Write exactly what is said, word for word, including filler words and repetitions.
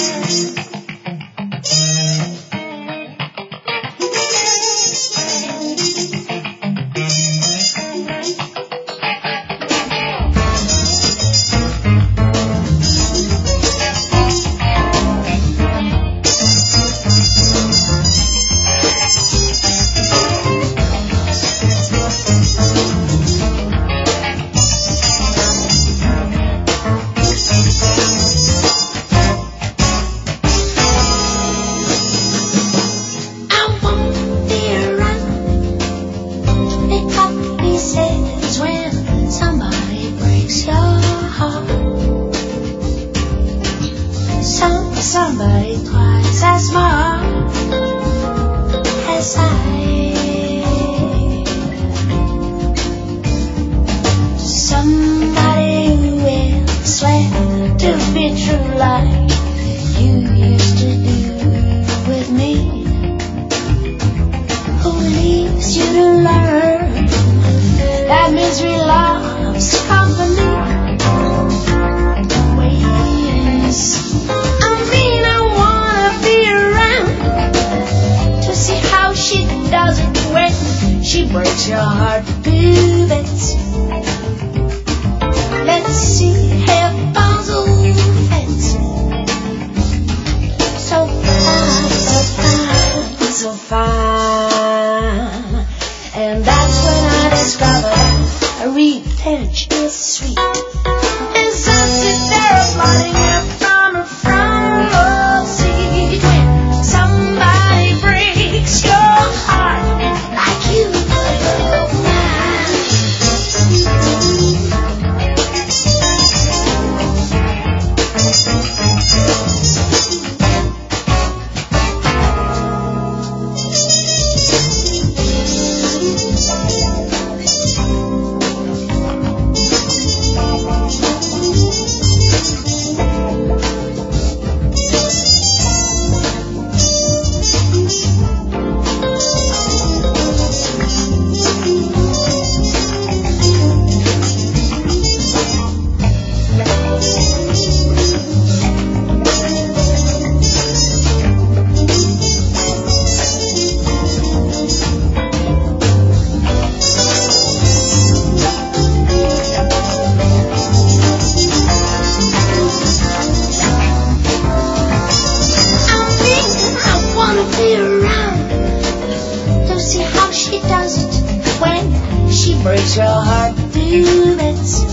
Somebody twice as smart as I. Somebody who will swear to be true like you used to do with me. Who leaves you to learn that misery loves company. She breaks your heart to do that. Let's see how puzzle fits. So fine, so fine, so fine. And that's when I discovered a revenge is sweet. As I sit there applauding her from her front seat. When somebody breaks your heart like you. Breaks your heart to do that.